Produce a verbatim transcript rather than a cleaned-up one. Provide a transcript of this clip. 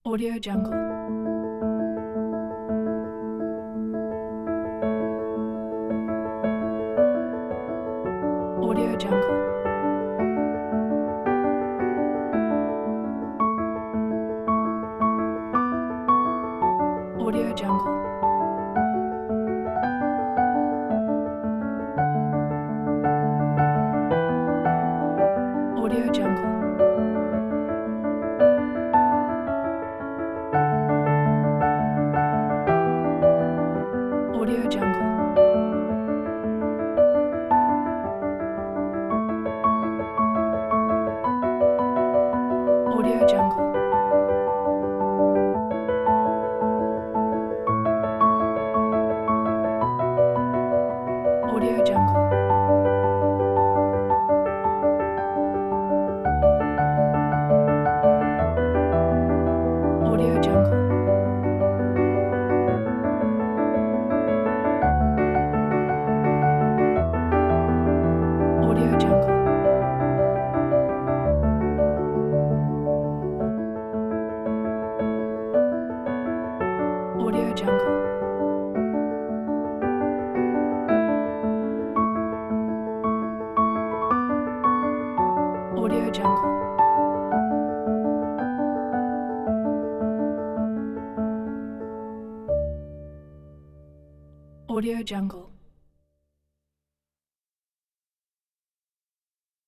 Audio Jungle. Audio Jungle. Audio Jungle. Audio Jungle. Audio Jungle. Audio Jungle. Audio Jungle. Audio Jungle. Audio Jungle. Audio Jungle. Audio Jungle. Audio Jungle.